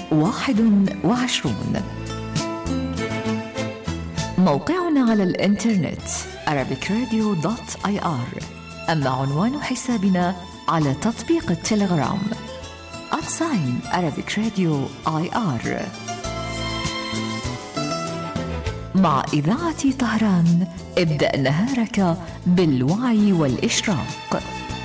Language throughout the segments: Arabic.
21. موقعنا على الإنترنت arabicradio.ir. أما عنوان حسابنا على تطبيق التليجرام @Arabic Radio IR. مع إذاعة طهران ابدأ نهارك بالوعي والإشراق.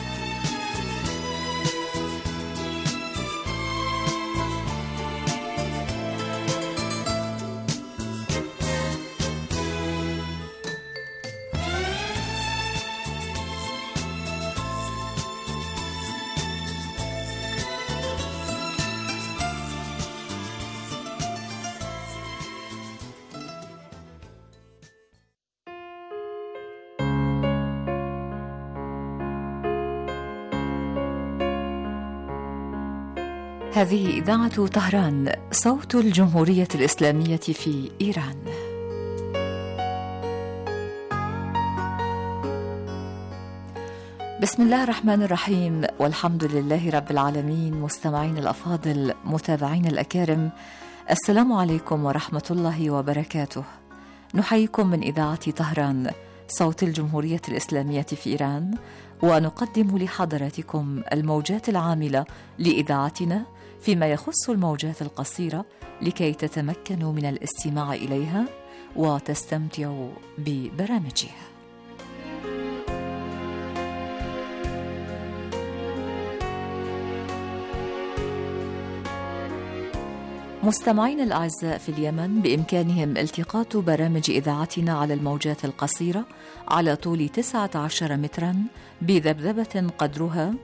هذه إذاعة طهران، صوت الجمهورية الإسلامية في إيران. بسم الله الرحمن الرحيم، والحمد لله رب العالمين. مستمعين الأفاضل، متابعين الأكارم، السلام عليكم ورحمة الله وبركاته. نحييكم من إذاعة طهران، صوت الجمهورية الإسلامية في إيران، ونقدم لحضراتكم الموجات العاملة لإذاعتنا فيما يخص الموجات القصيرة، لكي تتمكنوا من الاستماع إليها وتستمتعوا ببرامجها. مستمعين الأعزاء في اليمن، بإمكانهم التقاط برامج إذاعتنا على الموجات القصيرة على طول 19 متراً بذبذبة قدرها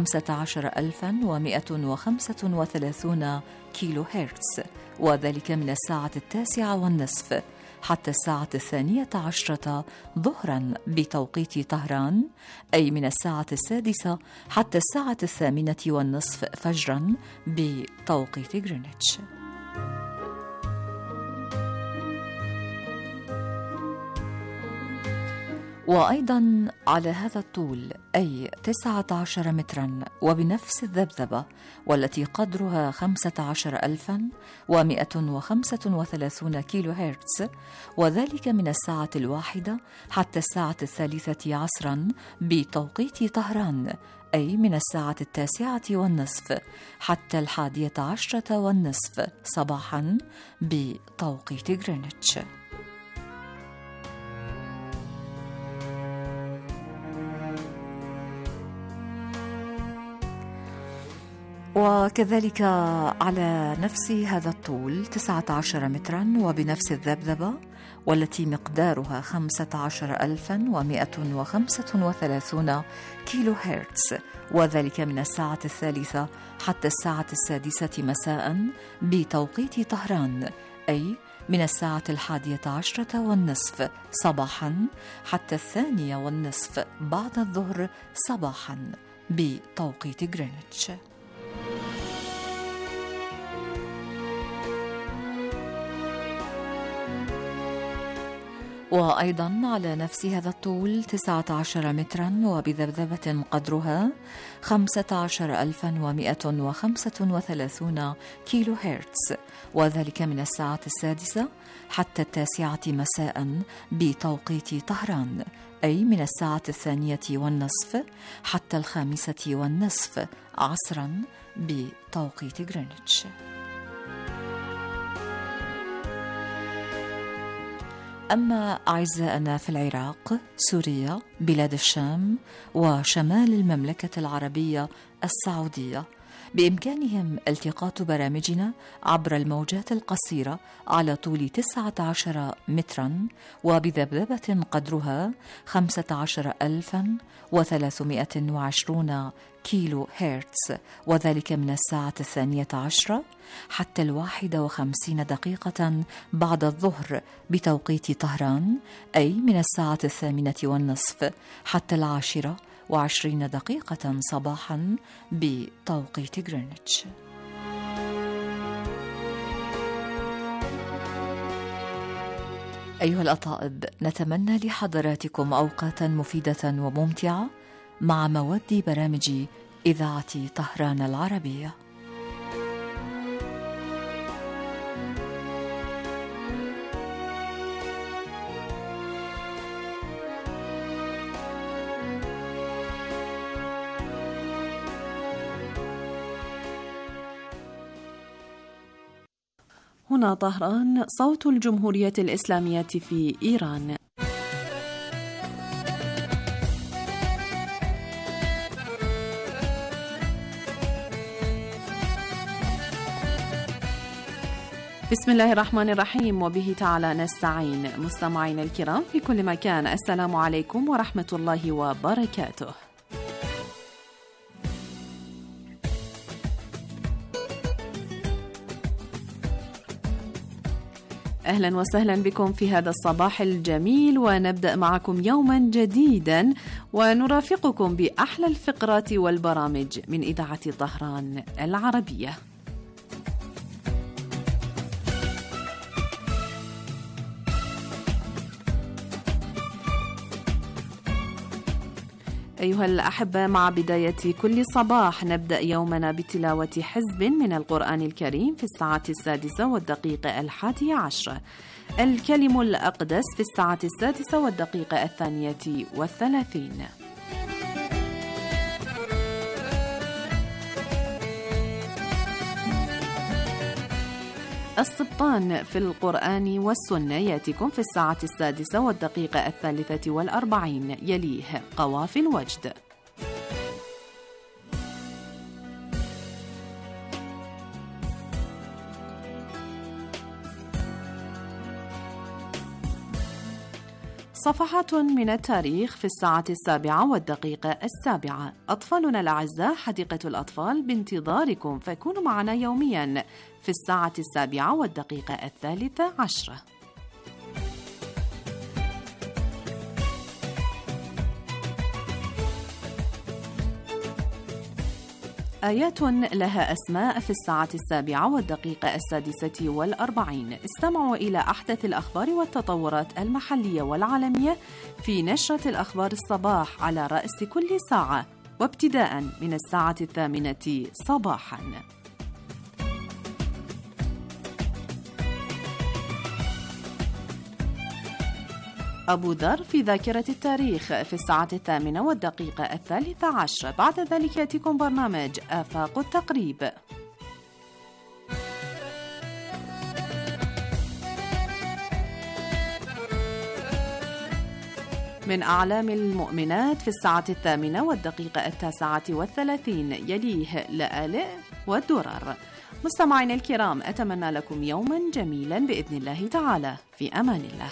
15135 كيلو هرتز، وذلك من الساعة 9:30 حتى الساعة 12 ظهراً بتوقيت طهران، أي من الساعة 6 حتى الساعة 8:30 فجراً بتوقيت غرينتش. وأيضاً على هذا الطول، أي 19 متراً وبنفس الذبذبة، والتي قدرها 15135 كيلو هرتز، وذلك من الساعة 1 حتى الساعة 3 عصراً بتوقيت طهران، أي من الساعة 9:30 حتى 11:30 صباحاً بتوقيت غرينتش. وكذلك على نفس هذا الطول 19 متراً وبنفس الذبذبة، والتي مقدارها 15135 كيلو هرتز، وذلك من الساعة 3 حتى الساعة 6 مساء بتوقيت طهران، أي من الساعة 11:30 صباحا حتى 2:30 بعد الظهر صباحا بتوقيت غرينتش. وأيضاً على نفس هذا الطول 19 متراً وبذبذبة قدرها 15135 كيلو هرتز، وذلك من الساعة 6 حتى 9 مساء بتوقيت طهران، أي من الساعة 2:30 حتى 5:30 عصراً بتوقيت غرينتش. أما أعزائنا في العراق، سوريا، بلاد الشام، وشمال المملكة العربية السعودية، بإمكانهم التقاط برامجنا عبر الموجات القصيرة على طول 19 متراً وبذبذبة قدرها 15320 كيلو هرتز، وذلك من الساعة 12 حتى 51 بعد الظهر بتوقيت طهران، أي من الساعة 8:30 حتى 10:20 صباحا بتوقيت غرينتش. أيها الأطائب، نتمنى لحضراتكم أوقاتا مفيدة وممتعة مع مواد برامج إذاعة طهران العربية. هنا طهران، صوت الجمهورية الإسلامية في إيران. بسم الله الرحمن الرحيم، وبه تعالى نستعين. مستمعينا الكرام في كل مكان، السلام عليكم ورحمة الله وبركاته. أهلا وسهلا بكم في هذا الصباح الجميل، ونبدأ معكم يوما جديدا ونرافقكم بأحلى الفقرات والبرامج من إذاعة طهران العربية. أيها الأحبة، مع بداية كل صباح نبدأ يومنا بتلاوة حزب من القرآن الكريم في الساعة 6:11، الكلم الأقدس في الساعة 6:32. السبطان في القرآن والسنة يأتيكم في الساعة 6:43، يليه قوافي الوجد. صفحات من التاريخ في الساعة 7:07. أطفالنا الأعزاء، حديقة الأطفال بانتظاركم، فكونوا معنا يوميا في الساعة 7:13. آيات لها أسماء في الساعة 7:06. استمعوا إلى أحدث الأخبار والتطورات المحلية والعالمية في نشرة الأخبار الصباح على رأس كل ساعة، وابتداء من الساعة 8 صباحا. أبو ذر في ذاكرة التاريخ في الساعة 8:13. بعد ذلك يأتيكم برنامج آفاق التقريب. من أعلام المؤمنات في الساعة 8:09:39، يليه لآلئ والدرر. مستمعين الكرام، أتمنى لكم يوما جميلا بإذن الله تعالى، في أمان الله.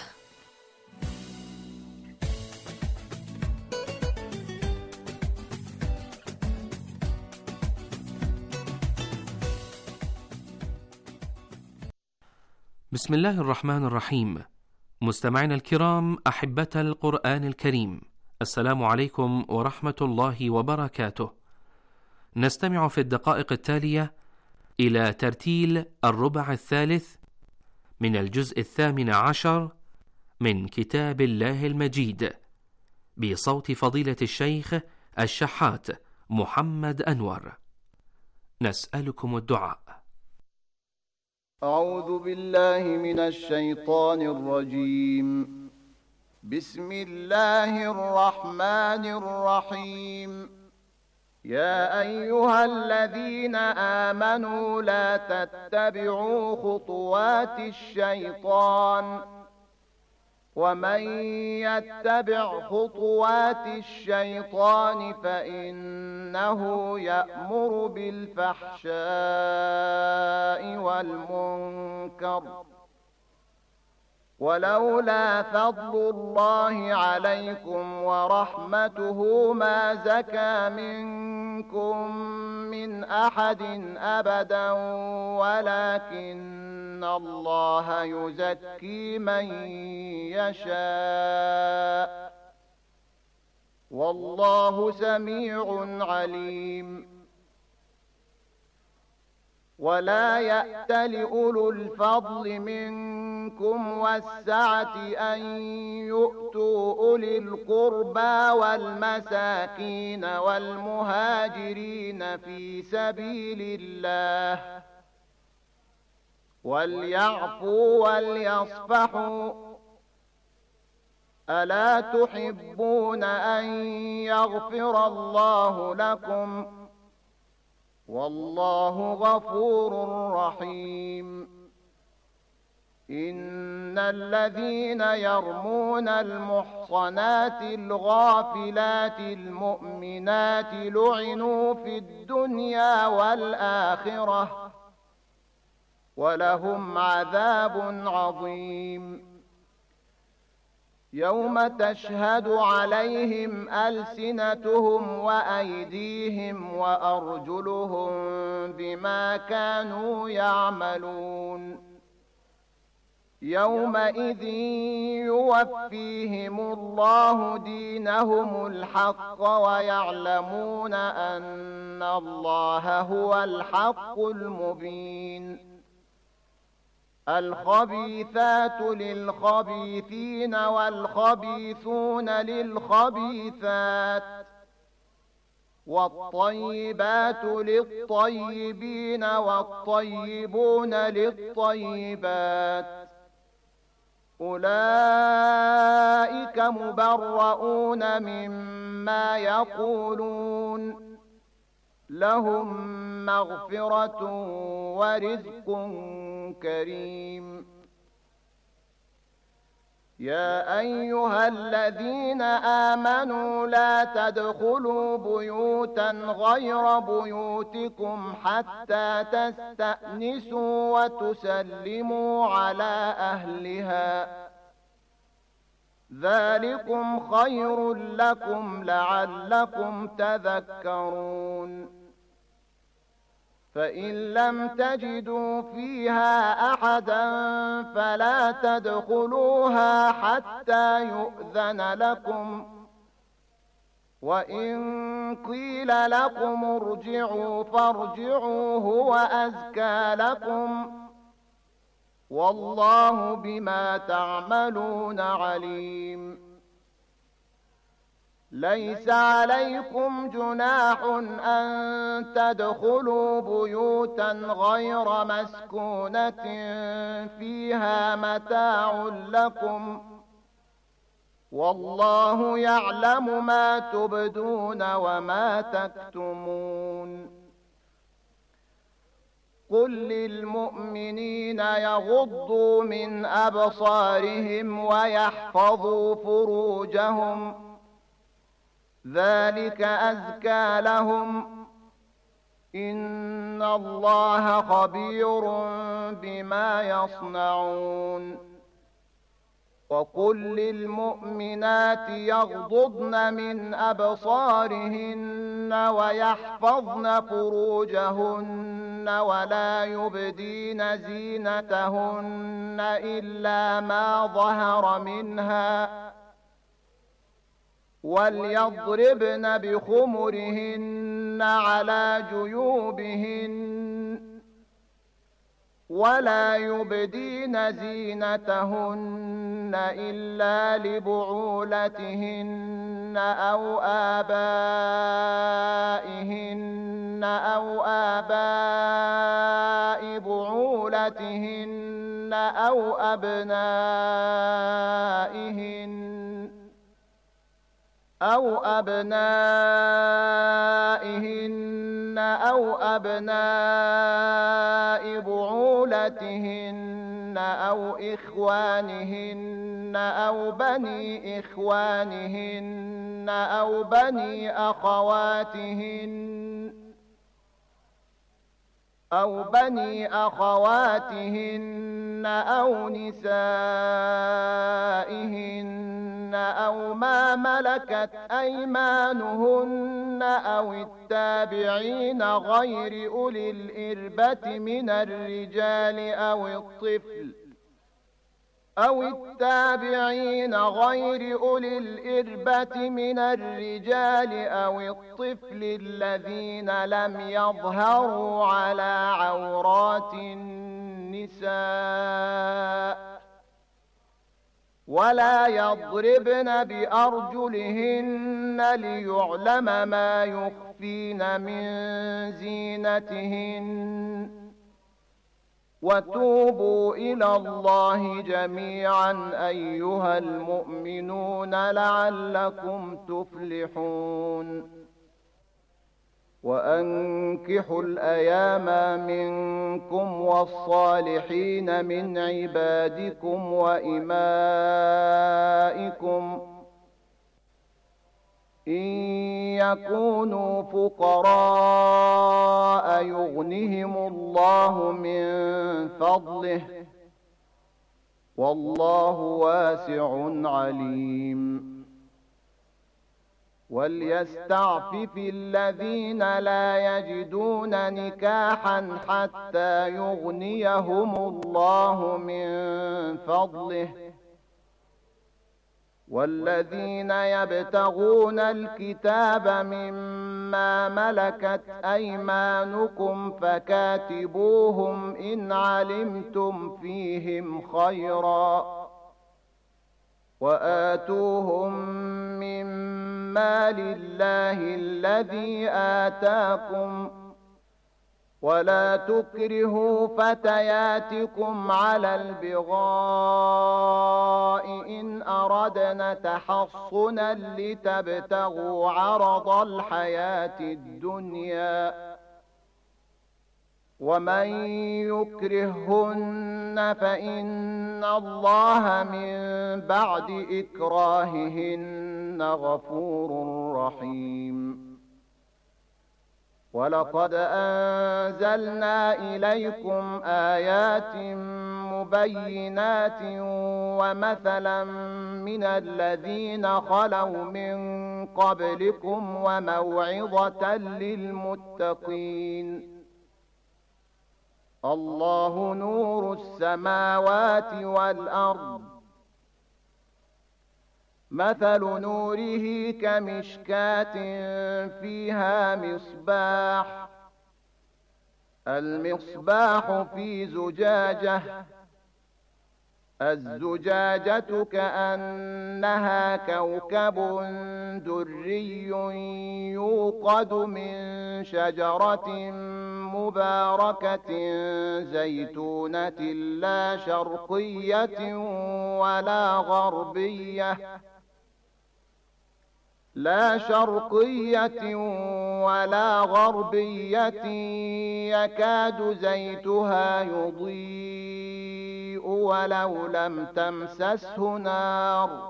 بسم الله الرحمن الرحيم. مستمعينا الكرام، أحبة القرآن الكريم، السلام عليكم ورحمة الله وبركاته. نستمع في الدقائق التالية إلى ترتيل الربع الثالث من الجزء 18 من كتاب الله المجيد، بصوت فضيلة الشيخ الشحات محمد أنور. نسألكم الدعاء. أعوذ بالله من الشيطان الرجيم. بسم الله الرحمن الرحيم. يا أيها الذين آمنوا لا تتبعوا خطوات الشيطان، ومن يتبع خطوات الشيطان فإنه يأمر بالفحشاء والمنكر، ولولا فضل الله عليكم ورحمته ما زكى منكم من أحد أبدا، ولكن الله يزكي من يشاء، والله سميع عليم. ولا يأتل أولو الفضل منكم والسعة أن يؤتوا أولي القربى والمساكين والمهاجرين في سبيل الله، وليعفوا وليصفحوا، ألا تحبون أن يغفر الله لكم، والله غفور رحيم. إن الذين يرمون المحصنات الغافلات المؤمنات لعنوا في الدنيا والآخرة ولهم عذاب عظيم يوم تشهد عليهم ألسنتهم وأيديهم وأرجلهم بما كانوا يعملون يومئذ يوفيهم الله دينهم الحق ويعلمون أن الله هو الحق المبين الخبيثات للخبيثين والخبيثون للخبيثات والطيبات للطيبين والطيبون للطيبات أولئك مبرؤون مما يقولون لهم مغفرة ورزق كريم يا أيها الذين آمنوا لا تدخلوا بيوتا غير بيوتكم حتى تستأنسوا وتسلموا على أهلها ذلكم خير لكم لعلكم تذكرون فإن لم تجدوا فيها أحدا فلا تدخلوها حتى يؤذن لكم وإن قيل لكم ارجعوا فارجعوا هو أزكى لكم والله بما تعملون عليم ليس عليكم جناح أن تدخلوا بيوتا غير مسكونة فيها متاع لكم والله يعلم ما تبدون وما تكتمون قل للمؤمنين يغضوا من أبصارهم ويحفظوا فروجهم ذلك أزكى لهم إن الله خبير بما يصنعون وقل للمؤمنات يغضضن من أبصارهن ويحفظن فروجهن ولا يبدين زينتهن إلا ما ظهر منها وليضربن بخمرهن على جيوبهن ولا يبدين زينتهن إلا لبعولتهن أو آباء بعولتهن أو أبنائهن أو أبناء بعولتهن أو إخوانهن أو بني إخوانهن أو بني أخواتهن أو نسائهن أو ما ملكت أيمانهن أو التابعين غير أولي الإربة من الرجال أو التابعين غير أولي الإربة من الرجال أو الطفل الذين لم يظهروا على عورات النساء ولا يضربن بأرجلهن ليعلم ما يخفين من زينتهن وتوبوا إلى الله جميعا أيها المؤمنون لعلكم تفلحون وأنكحوا الأيام منكم والصالحين من عبادكم وإمائكم إن يكونوا فقراء يغنهم الله من فضله والله واسع عليم وليستعفف الذين لا يجدون نكاحا حتى يغنيهم الله من فضله والذين يبتغون الكتاب مما ملكت أيمانكم فكاتبوهم إن علمتم فيهم خيرا وآتوهم مما لله الذي آتاكم ولا تكرهوا فتياتكم على البغاء إن أردنا تحصنا لتبتغوا عرض الحياة الدنيا ومن يكرهن فإن الله من بعد إكراههن غفور رحيم ولقد أنزلنا إليكم آيات مبينات ومثلا من الذين خلوا من قبلكم وموعظة للمتقين الله نور السماوات والأرض مثل نوره كمشكاة فيها مصباح المصباح في زجاجة الزجاجة كأنها كوكب دري يوقد من شجرة مباركة زيتونة لا شرقية ولا غربية يكاد زيتها يضيء ولو لم تمسسه نار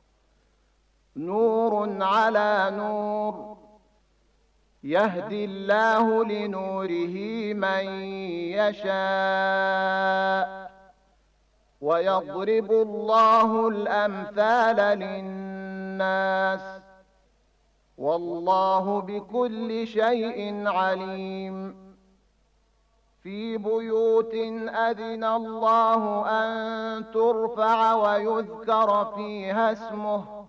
نور على نور يهدي الله لنوره من يشاء ويضرب الله الأمثال للناس والله بكل شيء عليم في بيوت أذن الله أن ترفع ويذكر فيها اسمه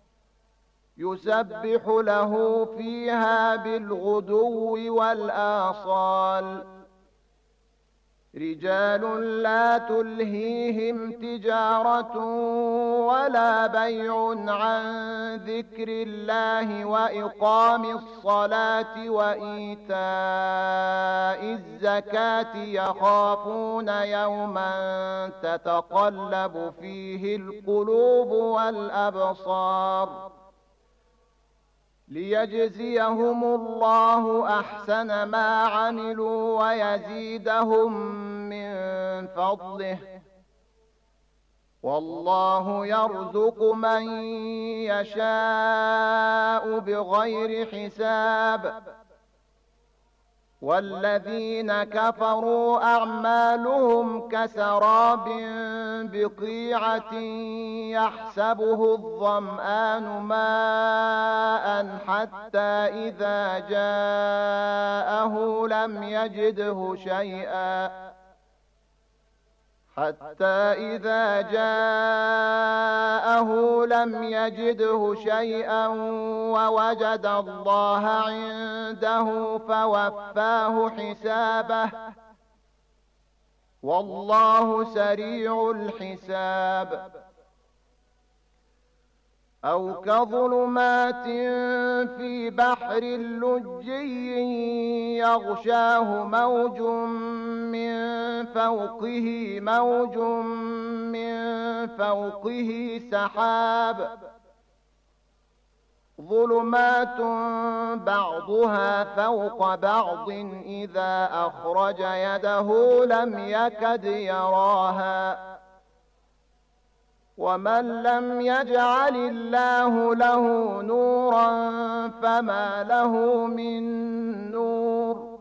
يسبح له فيها بالغدو والآصال رجال لا تلهيهم تجارة ولا بيع عن ذكر الله وإقام الصلاة وإيتاء الزكاة يخافون يوما تتقلب فيه القلوب والأبصار ليجزيهم الله أحسن ما عملوا ويزيدهم من فضله والله يرزق من يشاء بغير حساب والذين كفروا أعمالهم كسراب بقيعة يحسبه الظمآن ماء حتى إذا جاءه لم يجده شيئا ووجد الله عنده فوفاه حسابه والله سريع الحساب أو كظلمات في بحر لجي يغشاه موج من فوقه سحاب ظلمات بعضها فوق بعض إذا أخرج يده لم يكد يراها ومن لم يجعل الله له نورا فما له من نور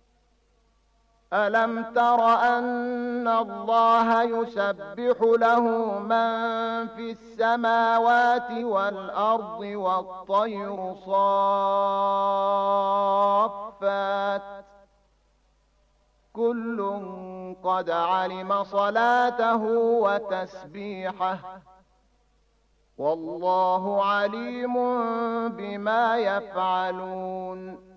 ألم تر أن الله يسبح له من في السماوات والأرض والطير صافات كل قد علم صلاته وتسبيحه والله عليم بما يفعلون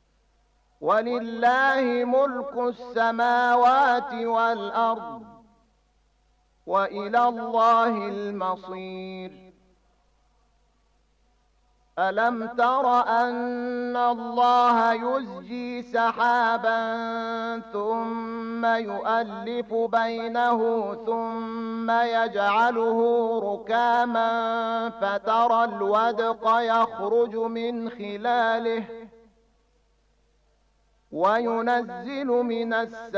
ولله ملك السماوات والأرض وإلى الله المصير ألم تر أن الله يزجي سحابا ثم يؤلف بينه ثم يجعله ركاما فترى الودق يخرج من خلاله وينزل من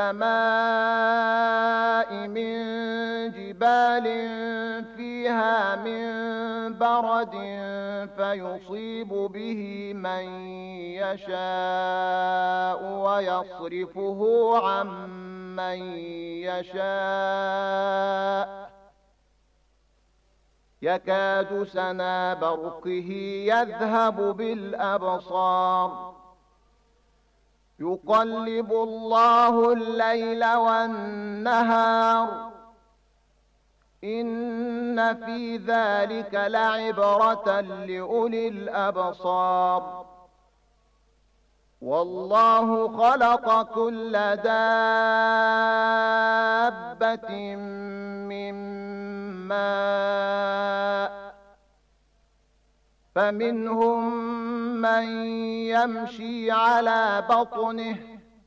السماء من جبال فيها من برد فيصيب به من يشاء ويصرفه عن من يشاء يكاد سنا برقه يذهب بالأبصار يقلب الله الليل والنهار إن في ذلك لعبرة لأولي الأبصار والله خلق كل دابة من ماء فمنهم من يمشي على بطنه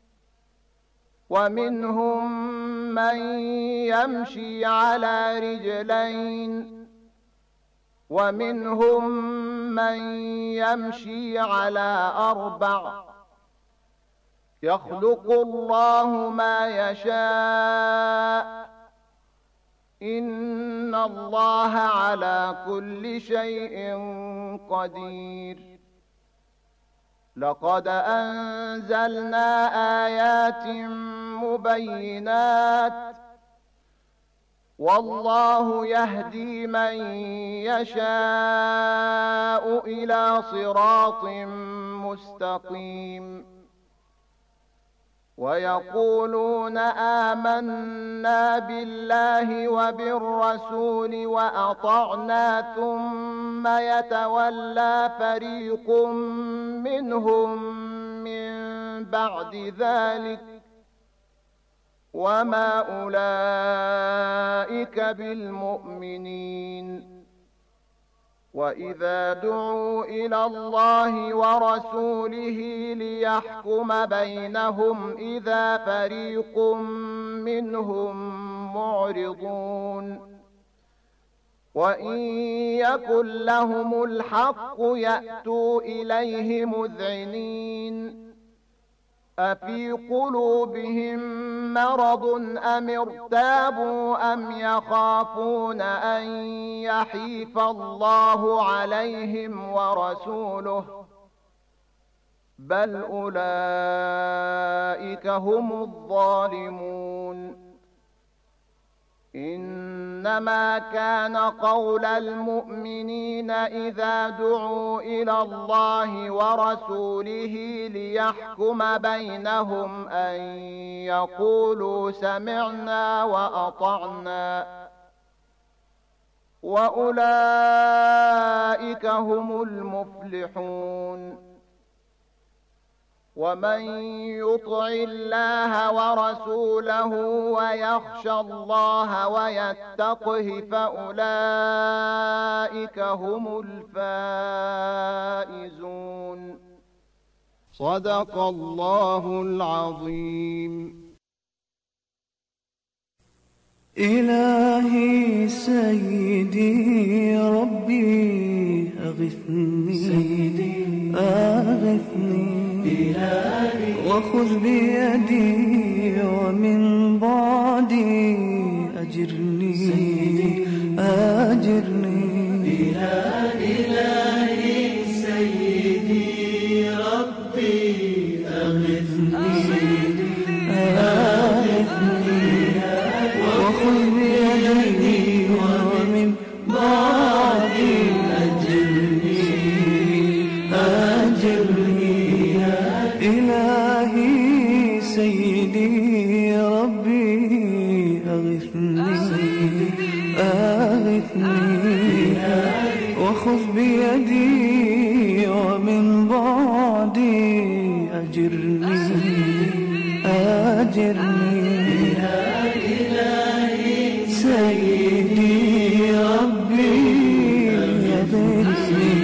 ومنهم من يمشي على رجلين ومنهم من يمشي على أربع يخلق الله ما يشاء إن الله على كل شيء قدير لقد أنزلنا آيات مبينات والله يهدي من يشاء إلى صراط مستقيم ويقولون آمنا بالله وبالرسول وأطعنا ثم يتولى فريق منهم من بعد ذلك وما أولئك بالمؤمنين وإذا دعوا إلى الله ورسوله ليحكم بينهم إذا فريق منهم معرضون وإن يكن لهم الحق يأتوا إليه مذعنين أفي قلوبهم مرض أم ارتابوا أم يخافون أن يحيف الله عليهم ورسوله بل أولئك هم الظالمون إنما كان قول المؤمنين إذا دعوا إلى الله ورسوله ليحكم بينهم أن يقولوا سمعنا وأطعنا وأولئك هم المفلحون ومن يطع الله ورسوله ويخشى الله ويتقه فأولئك هم الفائزون صدق الله العظيم. إلهي سيدي ربي أغثني أغثني وخذ بيدي ومن بعدي أجرني أجرني إلهي سيدي ربي أغثني أغثني وخذ بيدي ومن بعدي أجرني أجرني إلهي سيدي ربي أغثني أغثني وخذ بيدي ومن بعدي أجرني أجرني إلهي سيدي ربي أغثني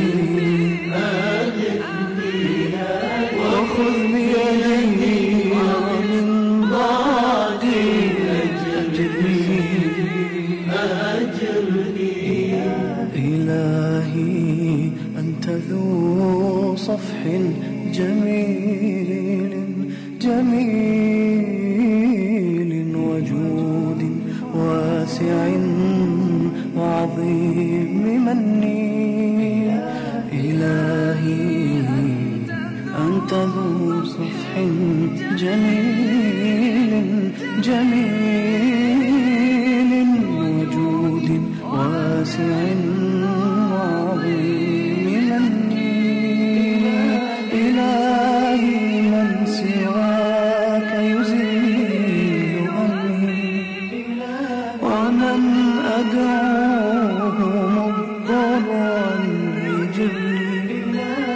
وخذ بيدي ومن بعدي أجرني إلهي أنت ذو صفح جميل جميل وجود واسع وعظيم مني إلهي أنت ذو صفح جميل جميل وجود واسع وعظيم مني إلهي من سواك يزيل همي ومن أدعوه مضطرا يجبني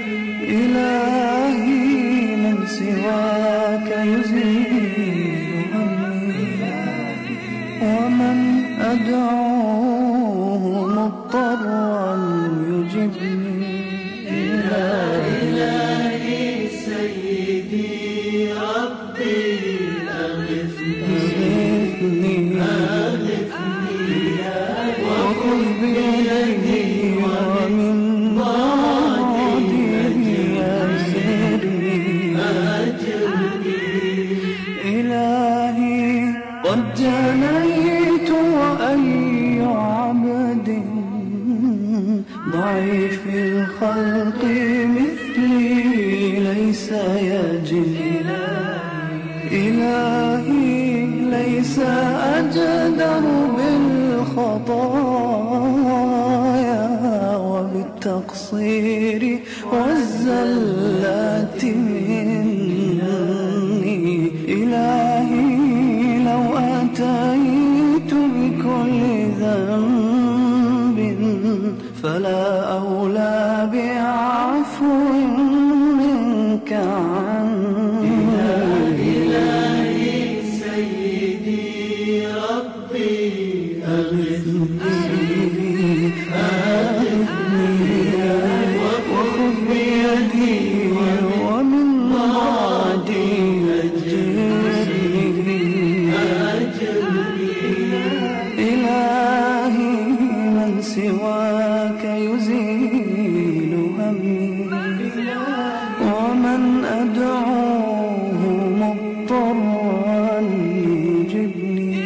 إلهي من سواك يزيل همي ومن أدعوه مضطرا يجبني إلهي سيدي ربي أغثني وخذ بيدي ومن بعدي أجرني إلهي قد جنيت وأي عبد ضعيف الخلق مثلي ليس يجد إلهي ليس أجدر بالخطايا وبالتقصير والزلات مني إلهي لو أتيت بكل ذنب فلا أولى بعفو منك عني إلهي سيدي ربي أغثني أغثني وخذ بيدي ومن بعدي أجرني إلهي من سواك يزيل همي ومن أدعوه مضطرا يجبني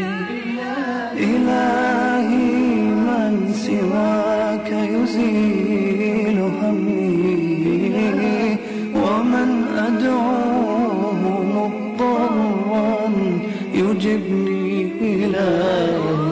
إلهي من سواك يزيل همي ومن أدعوه مضطرا يجبني إلهي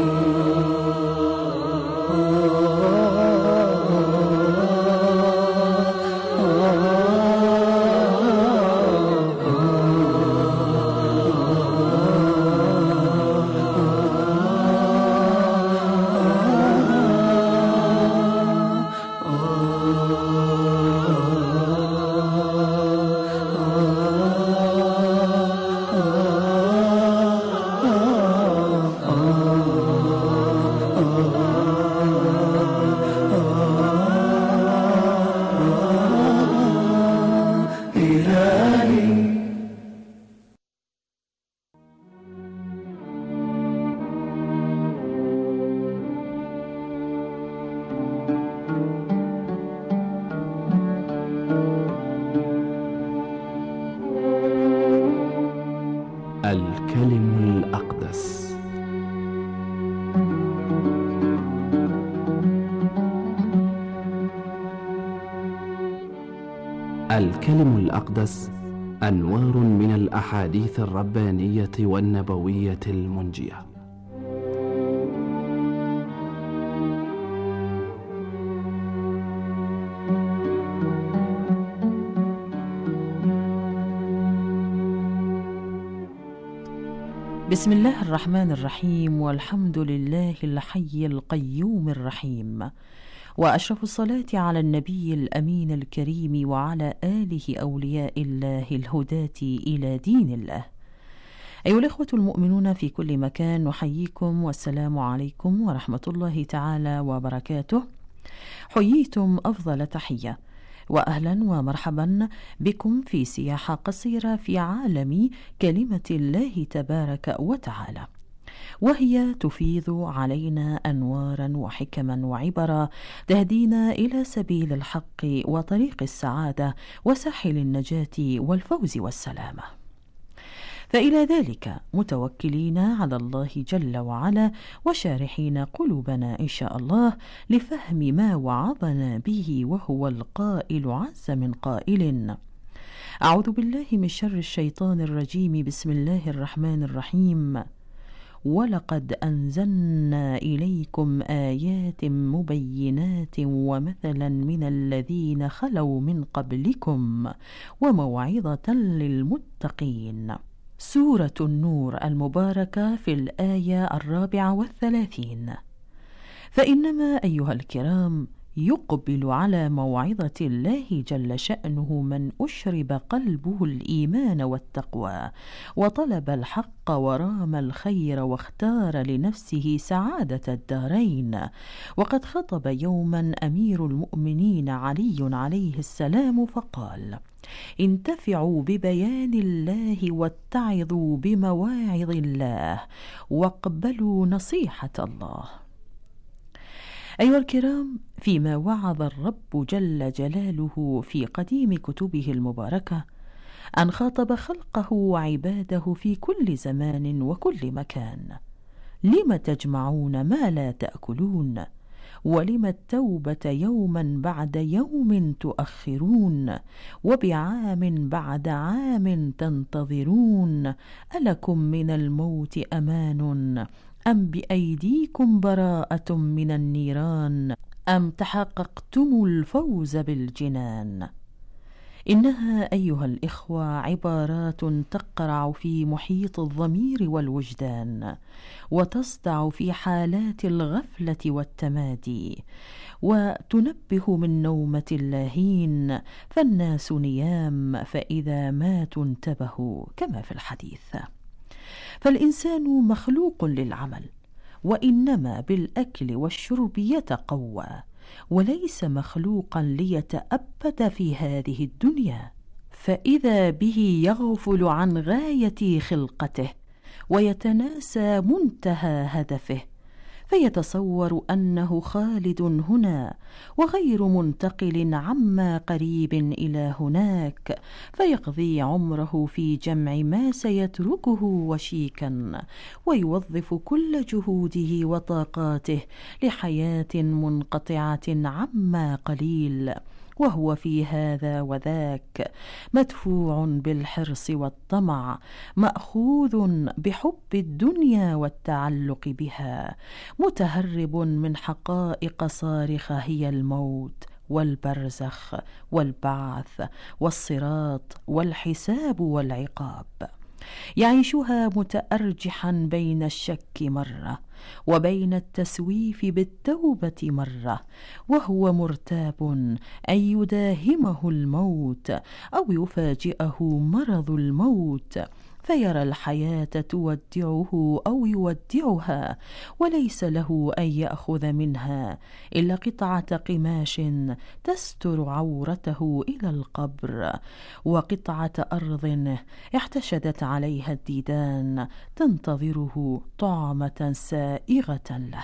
الكلم الأقدس، أنوار من الأحاديث الربانية والنبوية المنجية. بسم الله الرحمن الرحيم، والحمد لله الحي القيوم الرحيم، وأشرف الصلاة على النبي الأمين الكريم وعلى آله أولياء الله الهداة إلى دين الله. أيها الإخوة المؤمنون في كل مكان، نحييكم والسلام عليكم ورحمة الله تعالى وبركاته. حييتم أفضل تحية، وأهلا ومرحبا بكم في سياحة قصيرة في عالم كلمة الله تبارك وتعالى، وهي تفيض علينا أنوارا وحكما وعبرا تهدينا إلى سبيل الحق وطريق السعادة وساحل النجاة والفوز والسلامة. فإلى ذلك متوكلين على الله جل وعلا، وشارحين قلوبنا إن شاء الله لفهم ما وعظنا به، وهو القائل عز من قائل: أعوذ بالله من شر الشيطان الرجيم، بسم الله الرحمن الرحيم، ولقد أنزلنا إليكم آيات مبينات ومثلا من الذين خلوا من قبلكم وموعظة للمتقين. سورة النور المباركة في الآية 34. فإنما أيها الكرام يقبل على موعظة الله جل شأنه من أشرب قلبه الإيمان والتقوى، وطلب الحق ورام الخير، واختار لنفسه سعادة الدارين. وقد خطب يوما أمير المؤمنين علي عليه السلام فقال: انتفعوا ببيان الله واتعظوا بمواعظ الله واقبلوا نصيحة الله. أيها الكرام، فيما وعظ الرب جل جلاله في قديم كتبه المباركة أن خاطب خلقه وعباده في كل زمان وكل مكان: لم تجمعون ما لا تأكلون؟ ولم التوبة يوما بعد يوم تؤخرون؟ وبعام بعد عام تنتظرون؟ ألكم من الموت أمان؟ أم بأيديكم براءة من النيران؟ أم تحققتم الفوز بالجنان؟ إنها أيها الإخوة عبارات تقرع في محيط الضمير والوجدان، وتصدع في حالات الغفلة والتمادي، وتنبه من نومة اللاهين، فالناس نيام فإذا ماتوا انتبهوا، كما في الحديث. فالإنسان مخلوق للعمل، وإنما بالأكل والشرب يتقوى، وليس مخلوقا ليتأبد في هذه الدنيا. فإذا به يغفل عن غاية خلقته ويتناسى منتهى هدفه، فيتصور أنه خالد هنا وغير منتقل عما قريب إلى هناك، فيقضي عمره في جمع ما سيتركه وشيكا، ويوظف كل جهوده وطاقاته لحياة منقطعة عما قليل، وهو في هذا وذاك مدفوع بالحرص والطمع، مأخوذ بحب الدنيا والتعلق بها، متهرب من حقائق صارخة هي الموت والبرزخ والبعث والصراط والحساب والعقاب. يعيشها متأرجحا بين الشك مرة وبين التسويف بالتوبة مرة، وهو مرتاب أن يداهمه الموت أو يفاجئه مرض الموت، فيرى الحياة تودعه أو يودعها، وليس له أن يأخذ منها إلا قطعة قماش تستر عورته إلى القبر، وقطعة أرض احتشدت عليها الديدان تنتظره طعمة سائغة له.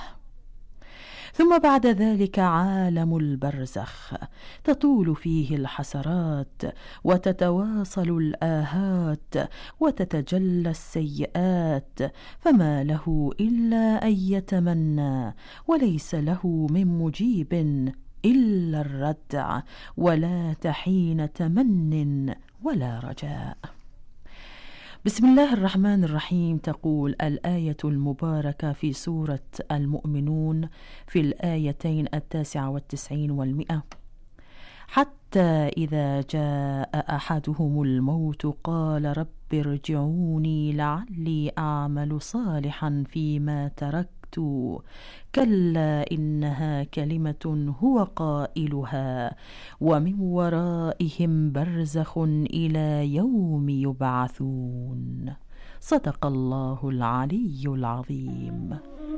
ثم بعد ذلك عالم البرزخ، تطول فيه الحسرات وتتواصل الآهات وتتجلى السيئات، فما له إلا أن يتمنى، وليس له من مجيب إلا الردع، ولا تحين تمن ولا رجاء. بسم الله الرحمن الرحيم. تقول الآية المباركة في سورة المؤمنون في الآيتين 99 و100: حتى إذا جاء أحدهم الموت قال رب ارجعوني لعلي أعمل صالحا فيما تركت كلا إنها كلمة هو قائلها ومن ورائهم برزخ إلى يوم يبعثون. صدق الله العلي العظيم.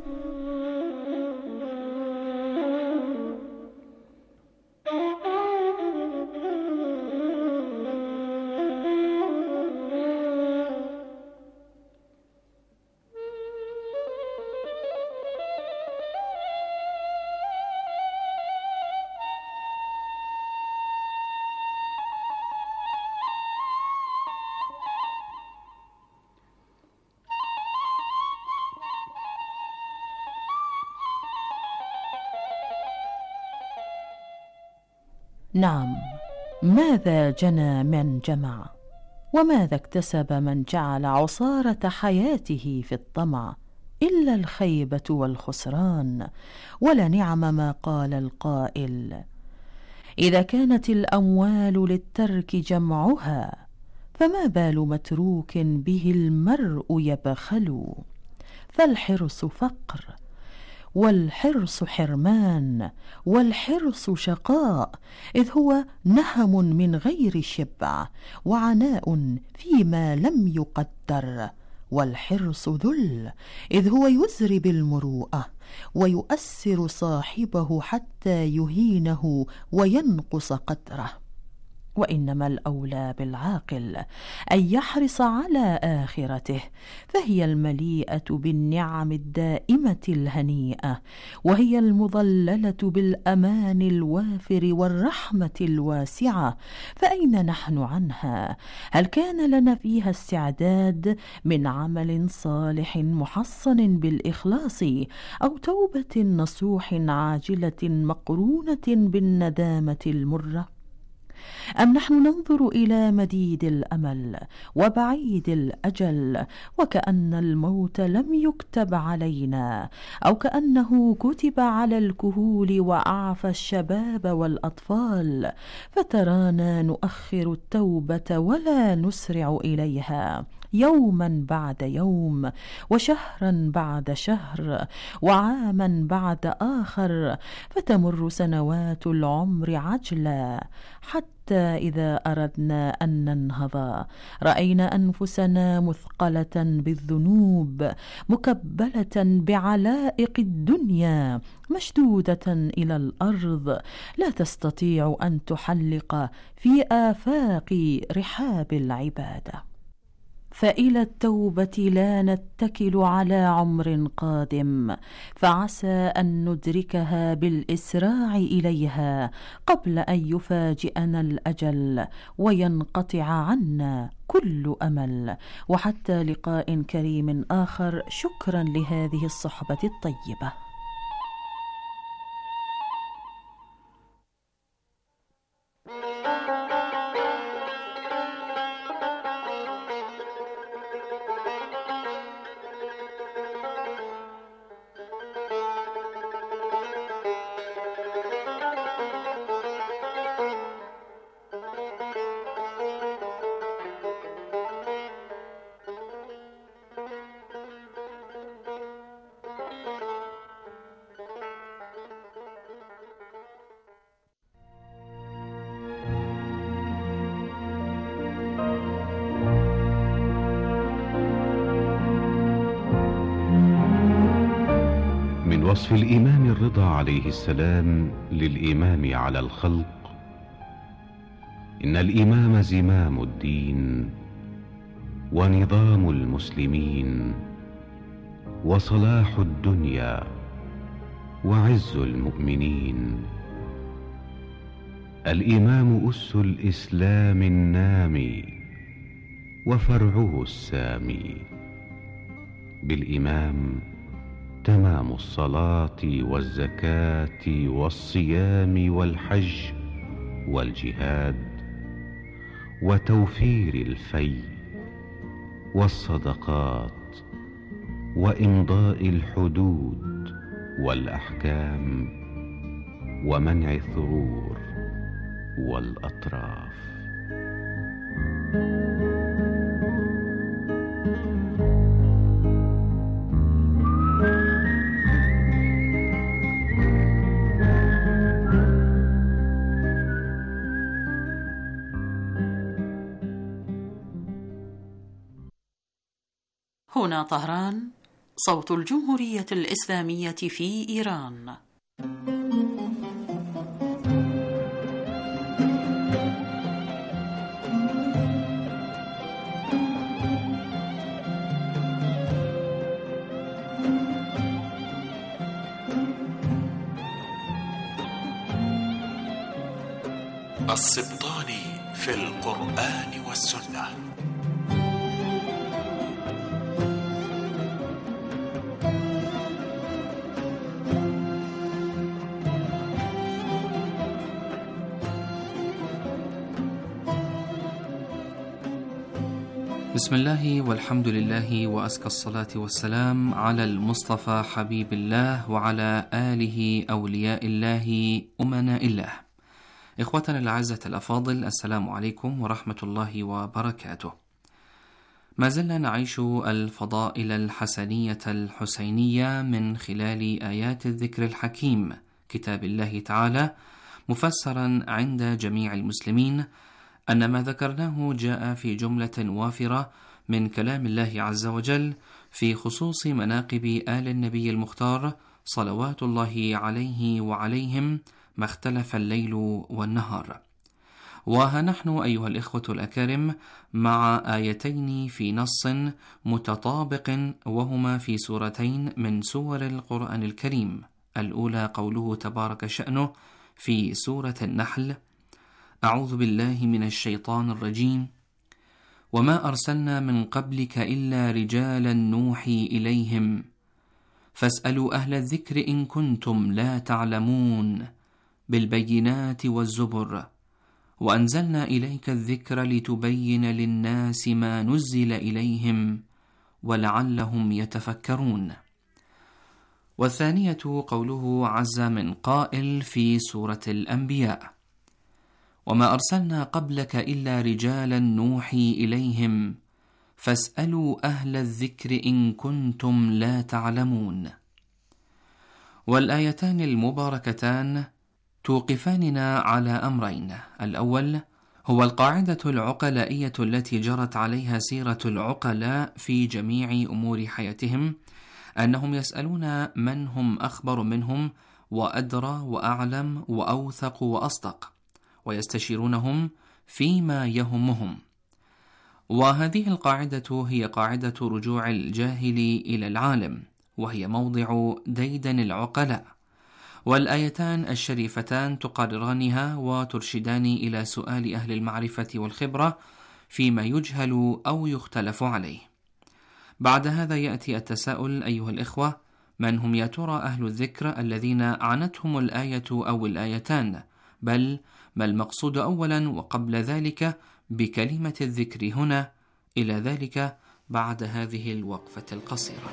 نعم، ماذا جنى من جمع، وماذا اكتسب من جعل عصارة حياته في الطمع، إلا الخيبة والخسران. ولنعم ما قال القائل: إذا كانت الأموال للترك جمعها فما بال متروك به المرء يبخل. فالحرص فقر، والحرص حرمان، والحرص شقاء، إذ هو نهم من غير شبع، وعناء فيما لم يقدر. والحرص ذل، إذ هو يزري بالمروءة ويؤسر صاحبه حتى يهينه وينقص قدره. وإنما الأولى بالعاقل أن يحرص على آخرته، فهي المليئة بالنعم الدائمة الهنيئة، وهي المظللة بالأمان الوافر والرحمة الواسعة، فأين نحن عنها؟ هل كان لنا فيها استعداد من عمل صالح محصن بالإخلاص، أو توبة نصوح عاجلة مقرونة بالندامة المرة؟ أم نحن ننظر إلى مديد الأمل وبعيد الأجل وكأن الموت لم يكتب علينا، أو كأنه كتب على الكهول وأعفى الشباب والأطفال، فترانا نؤخر التوبة ولا نسرع إليها، يوما بعد يوم، وشهرا بعد شهر، وعاما بعد آخر، فتمر سنوات العمر عجلا، حتى إذا أردنا أن ننهض رأينا أنفسنا مثقلة بالذنوب، مكبلة بعلائق الدنيا، مشدودة إلى الأرض، لا تستطيع أن تحلق في آفاق رحاب العبادة. فإلى التوبة لا نتكل على عمر قادم، فعسى أن ندركها بالإسراع إليها قبل أن يفاجئنا الأجل وينقطع عنا كل أمل. وحتى لقاء كريم آخر، شكرا لهذه الصحبة الطيبة. وصف الإمام الرضا عليه السلام للإمام على الخلق: إن الإمام زمام الدين ونظام المسلمين وصلاح الدنيا وعز المؤمنين. الإمام أس الإسلام النامي وفرعه السامي. بالإمام تمام الصلاة والزكاة والصيام والحج والجهاد وتوفير الفي والصدقات وإمضاء الحدود والأحكام ومنع الثغور والأطراف. هنا طهران، صوت الجمهورية الإسلامية في إيران. السبطاني في القرآن والسنة. بسم الله والحمد لله وأزكى الصلاة والسلام على المصطفى حبيب الله وعلى آله أولياء الله أمناء الله. إخوتنا الأعزة الأفاضل، السلام عليكم ورحمة الله وبركاته. ما زلنا نعيش الفضائل الحسنية الحسينية من خلال آيات الذكر الحكيم كتاب الله تعالى، مفسرا عند جميع المسلمين أن ما ذكرناه جاء في جملة وافرة من كلام الله عز وجل في خصوص مناقب آل النبي المختار صلوات الله عليه وعليهم ما اختلف الليل والنهار. وها نحن أيها الإخوة الأكارم مع آيتين في نص متطابق، وهما في سورتين من سور القرآن الكريم. الأولى قوله تبارك شأنه في سورة النحل: أعوذ بالله من الشيطان الرجيم: وما أرسلنا من قبلك إلا رجالا نوحي إليهم فاسألوا أهل الذكر إن كنتم لا تعلمون بالبينات والزبر وأنزلنا إليك الذكر لتبين للناس ما نزل إليهم ولعلهم يتفكرون. والثانية قوله عز من قائل في سورة الأنبياء: وما أرسلنا قبلك إلا رجالا نوحي إليهم فاسألوا أهل الذكر إن كنتم لا تعلمون. والآيتان المباركتان توقفاننا على أمرين: الأول هو القاعدة العقلائية التي جرت عليها سيرة العقلاء في جميع أمور حياتهم، أنهم يسألون من هم أخبر منهم وأدرى وأعلم وأوثق وأصدق، ويستشيرونهم فيما يهمهم. وهذه القاعدة هي قاعدة رجوع الجاهل إلى العالم، وهي موضع ديدن العقلاء. والآيتان الشريفتان تقررانها وترشدان إلى سؤال أهل المعرفة والخبرة فيما يجهل أو يختلف عليه. بعد هذا يأتي التساؤل أيها الإخوة: من هم يا ترى أهل الذكر الذين عنتهم الآية أو الآيتان؟ بل ما المقصود أولا وقبل ذلك بكلمة الذكر هنا؟ إلى ذلك بعد هذه الوقفة القصيرة.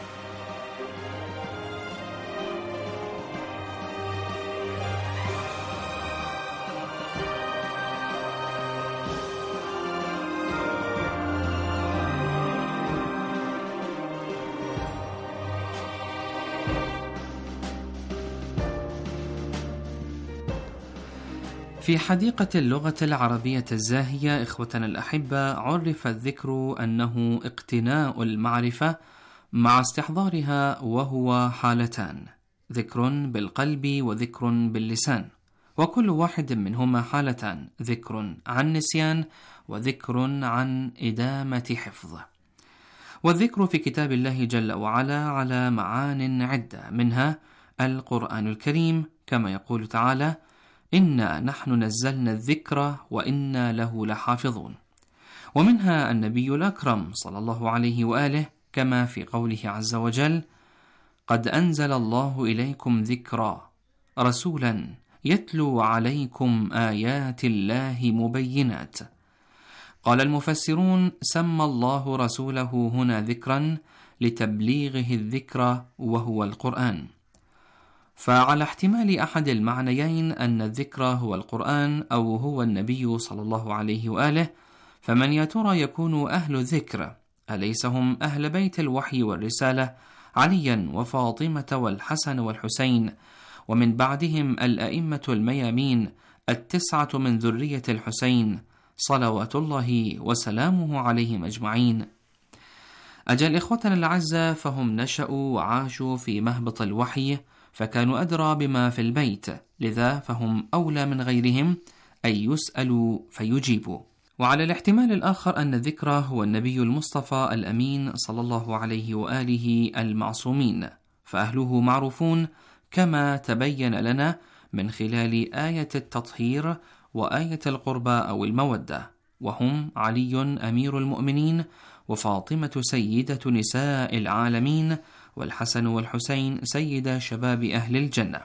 في حديقة اللغة العربية الزاهية إخوتنا الأحبة، عرف الذكر أنه اقتناء المعرفة مع استحضارها، وهو حالتان: ذكر بالقلب وذكر باللسان، وكل واحد منهما حالتان: ذكر عن نسيان وذكر عن إدامة حفظ. والذكر في كتاب الله جل وعلا على معان عدة، منها القرآن الكريم، كما يقول تعالى: إنا نحن نزلنا الذكر وإنا له لحافظون. ومنها النبي الأكرم صلى الله عليه وآله، كما في قوله عز وجل: قد أنزل الله إليكم ذكرا رسولا يتلو عليكم آيات الله مبينات. قال المفسرون: سمى الله رسوله هنا ذكرا لتبليغه الذكر وهو القرآن. فعلى احتمال أحد المعنيين أن الذكر هو القرآن أو هو النبي صلى الله عليه وآله، فمن يا ترى يكون أهل الذكر؟ أليس هم أهل بيت الوحي والرسالة، عليا وفاطمة والحسن والحسين، ومن بعدهم الأئمة الميامين 9 من ذرية الحسين صلوات الله وسلامه عليهم أجمعين. أجل إخوتنا الأعزاء، فهم نشأوا وعاشوا في مهبط الوحي، فكانوا أدرى بما في البيت، لذا فهم أولى من غيرهم أن يسألوا فيجيبوا. وعلى الاحتمال الآخر أن الذكر هو النبي المصطفى الأمين صلى الله عليه وآله المعصومين، فأهله معروفون كما تبين لنا من خلال آية التطهير وآية القربى أو المودة، وهم علي أمير المؤمنين، وفاطمة سيدة نساء العالمين، والحسن والحسين سيد شباب أهل الجنة.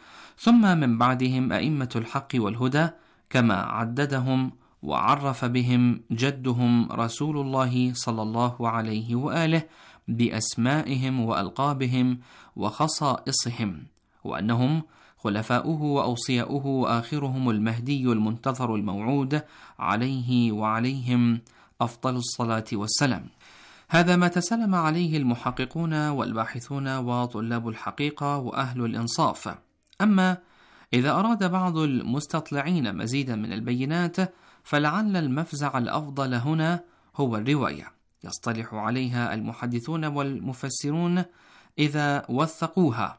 ثم من بعدهم أئمة الحق والهدى كما عددهم وعرف بهم جدهم رسول الله صلى الله عليه وآله بأسمائهم وألقابهم وخصائصهم، وأنهم خلفاؤه وأوصياؤه، وآخرهم المهدي المنتظر الموعود عليه وعليهم أفضل الصلاة والسلام. هذا ما تسلم عليه المحققون والباحثون وطلاب الحقيقة وأهل الإنصاف. أما إذا أراد بعض المستطلعين مزيدا من البينات، فلعل المفزع الأفضل هنا هو الرواية، يصطلح عليها المحدثون والمفسرون إذا وثقوها،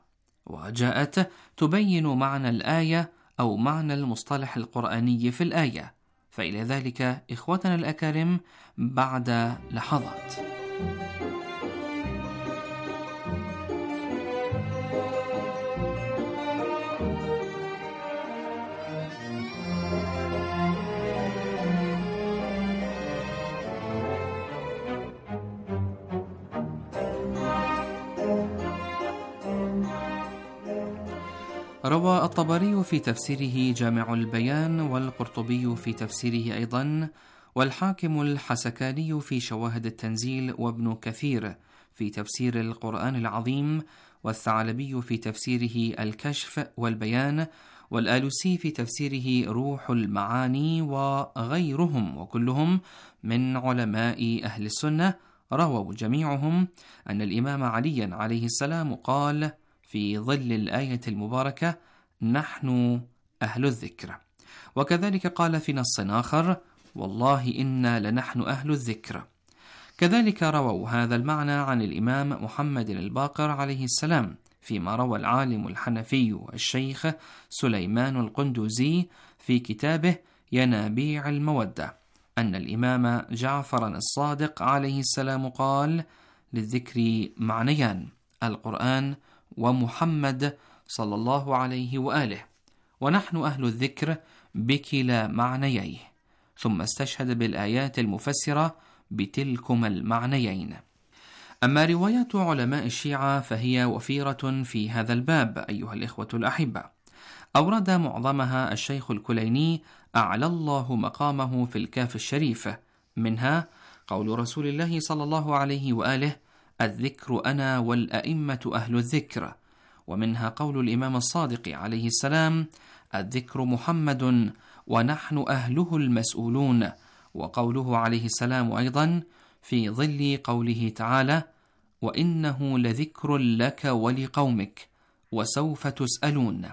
وجاءت تبين معنى الآية أو معنى المصطلح القرآني في الآية. فإلى ذلك إخوتنا الأكارم بعد لحظات. روى الطبري في تفسيره جامع البيان، والقرطبي في تفسيره أيضا، والحاكم الحسكاني في شواهد التنزيل، وابن كثير في تفسير القرآن العظيم، والثعلبي في تفسيره الكشف والبيان، والآلوسي في تفسيره روح المعاني، وغيرهم، وكلهم من علماء أهل السنة، رووا جميعهم أن الإمام علي عليه السلام قال في ظل الآية المباركة: نحن أهل الذكر. وكذلك قال في نص آخر: والله إنا لنحن أهل الذكر. كذلك رووا هذا المعنى عن الإمام محمد الباقر عليه السلام، فيما روى العالم الحنفي الشيخ سليمان القندوزي في كتابه ينابيع المودة أن الإمام جعفر الصادق عليه السلام قال: للذكر معنيان، القرآن ومحمد صلى الله عليه وآله، ونحن أهل الذكر بكلا معنييه، ثم استشهد بالآيات المفسرة بتلكما المعنيين. أما روايات علماء الشيعة فهي وفيرة في هذا الباب أيها الإخوة الأحبة. أورد معظمها الشيخ الكليني أعلى الله مقامه في الكاف الشريف، منها قول رسول الله صلى الله عليه وآله: الذكر أنا والأئمة أهل الذكر، ومنها قول الإمام الصادق عليه السلام: الذكر محمد ونحن أهله المسؤولون، وقوله عليه السلام أيضا في ظل قوله تعالى: وإنه لذكر لك ولقومك وسوف تسألون.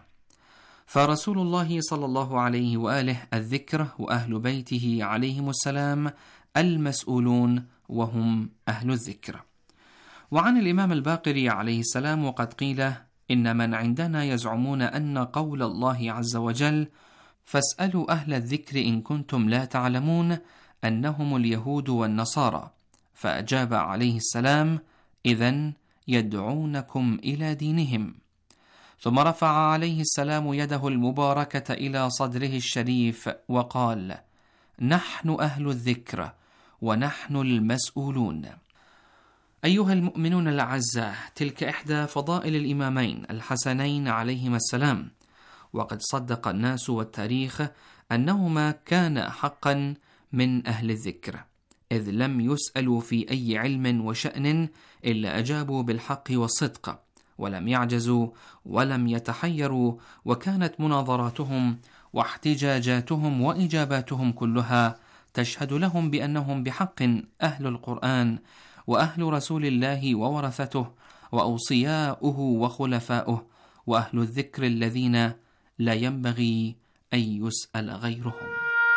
فرسول الله صلى الله عليه وآله الذكر، وأهل بيته عليهم السلام المسؤولون وهم أهل الذكر. وعن الإمام الباقر عليه السلام وقد قيل: إن من عندنا يزعمون أن قول الله عز وجل: فاسألوا أهل الذكر إن كنتم لا تعلمون، أنهم اليهود والنصارى، فأجاب عليه السلام: إذن يدعونكم إلى دينهم. ثم رفع عليه السلام يده المباركة إلى صدره الشريف وقال: نحن أهل الذكر ونحن المسؤولون. أيها المؤمنون الأعزاء، تلك إحدى فضائل الإمامين الحسنين عليهما السلام، وقد صدق الناس والتاريخ أنهما كانا حقا من أهل الذكر، إذ لم يسألوا في أي علم وشأن إلا أجابوا بالحق والصدق، ولم يعجزوا ولم يتحيروا، وكانت مناظراتهم واحتجاجاتهم وإجاباتهم كلها تشهد لهم بأنهم بحق أهل القرآن وأهل رسول الله وورثته وأوصياؤه وخلفاؤه، وأهل الذكر الذين لا ينبغي أن يسأل غيرهم.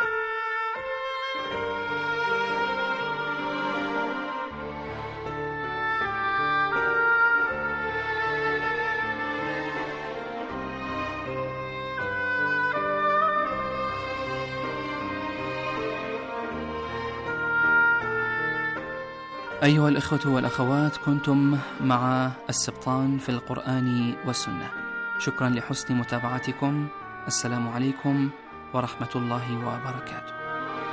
أيها الإخوة والأخوات، كنتم مع السبطان في القرآن والسنة. شكرا لحسن متابعتكم. السلام عليكم ورحمة الله وبركاته.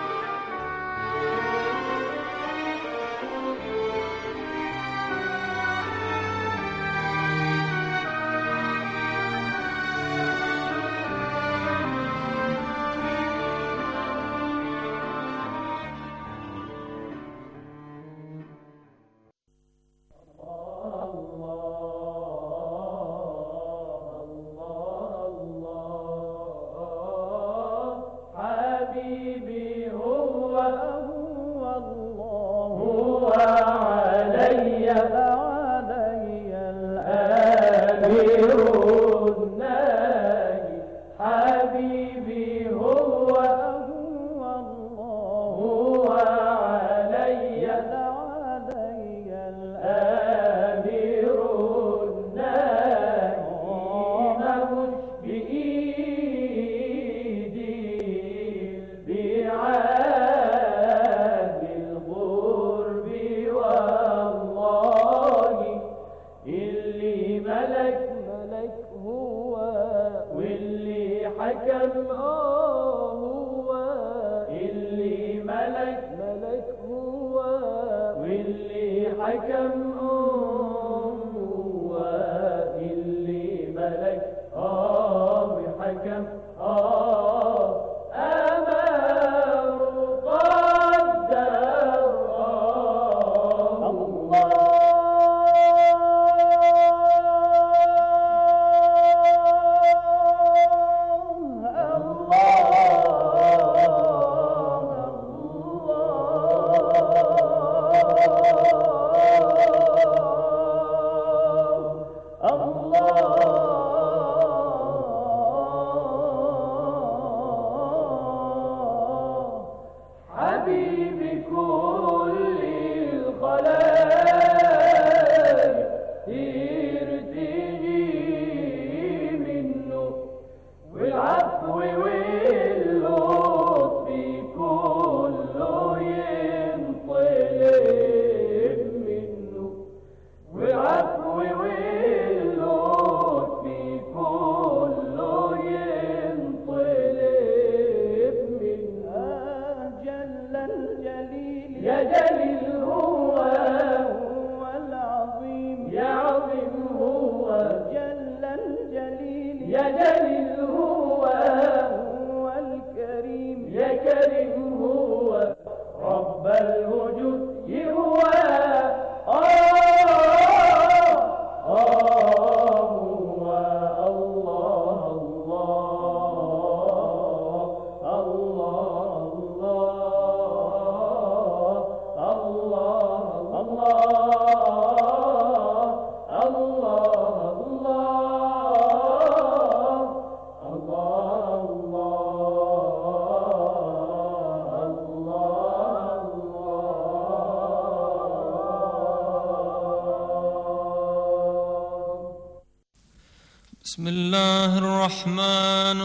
بسم الله الرحمن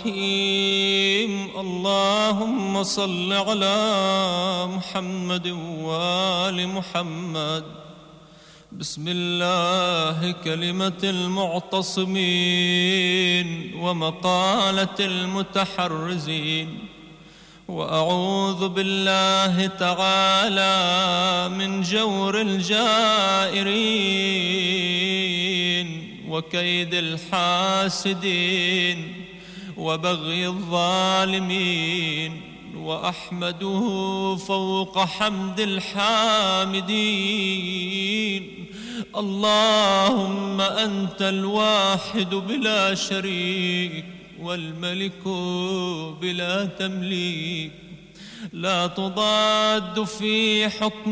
الرحيم. اللهم صل على محمد وآل محمد. بسم الله كلمة المعتصمين ومقالة المتحرزين وأعوذ بالله تعالى من جور الجائرين وكيد الحاسدين وبغي الظالمين، وأحمده فوق حمد الحامدين. اللهم أنت الواحد بلا شريك، والملك بلا تمليك، لا تضاد في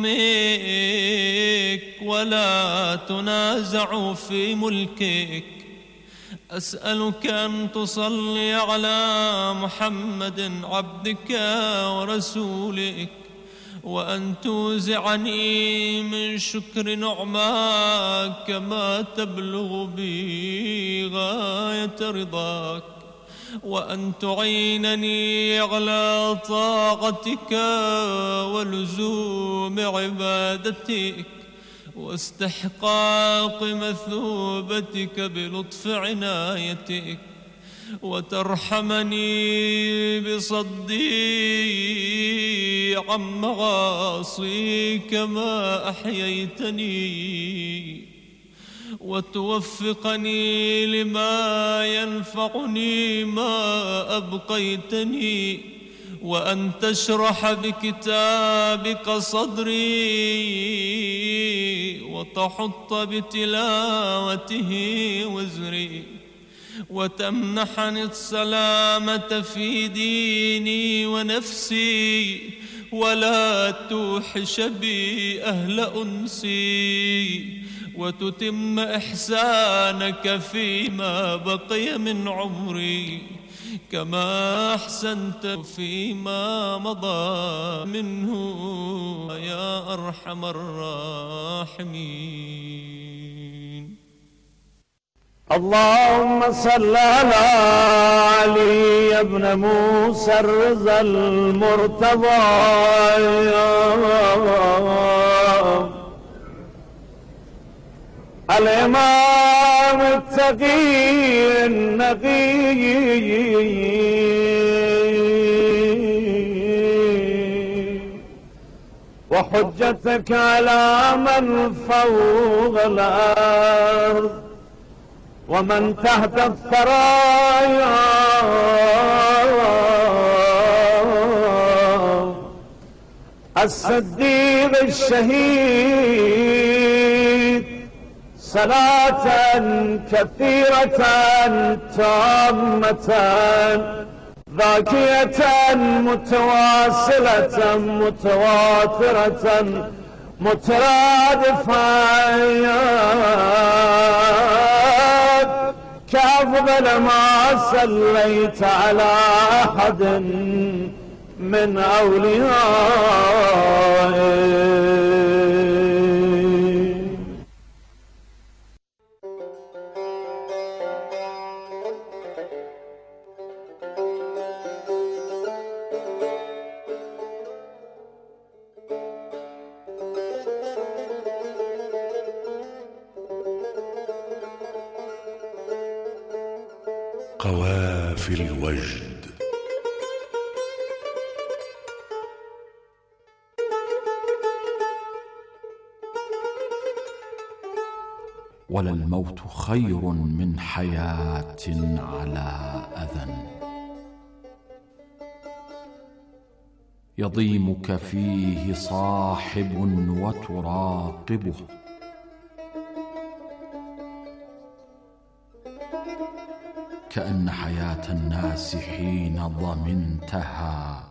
حكمك ولا تنازع في ملكك. أسألك أن تصلي على محمد عبدك ورسولك، وأن توزعني من شكر نعماك ما تبلغ بي غاية رضاك، وأن تعينني على طاعتك ولزوم عبادتك واستحقاق مثوبتك بلطف عنايتك، وترحمني بصدي عن معاصيك ما أحييتني، وتوفقني لما ينفعني ما أبقيتني، وأن تشرح بكتابك صدري وتحط بتلاوته وزري، وتمنحني السلامة في ديني ونفسي، ولا توحش بي أهل أنسي، وتتم إحسانك فيما بقي من عمري كما أحسنت فيما مضى منه يا أرحم الراحمين. اللهم صل على علي بن موسى الرضا المرتضى الإمام التقي النقي وحجتك على من فوق الأرض ومن تحت الثرايا، الصديق الشهيد، صلاة كثيرة تامة ذاكية متواصلة متواترة مترادفة كأفضل ما صليت على أحد من أوليائك. قوافي الوجد. وللموت خير من حياة على أذى، يضيمك فيه صاحب وتراقبه، كأن حياة الناس حين ضمنتها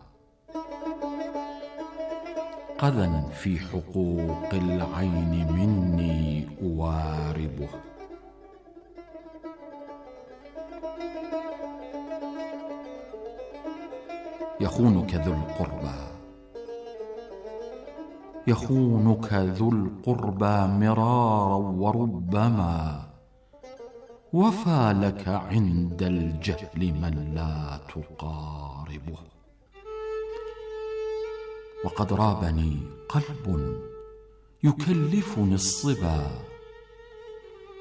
قذى في حقوق العين مني أواربه. يخونك ذو القربى، يخونك ذو القربى مرارا وربما وفى لك عند الجهل من لا تقاربه. وقد رابني قلب يكلفني الصبا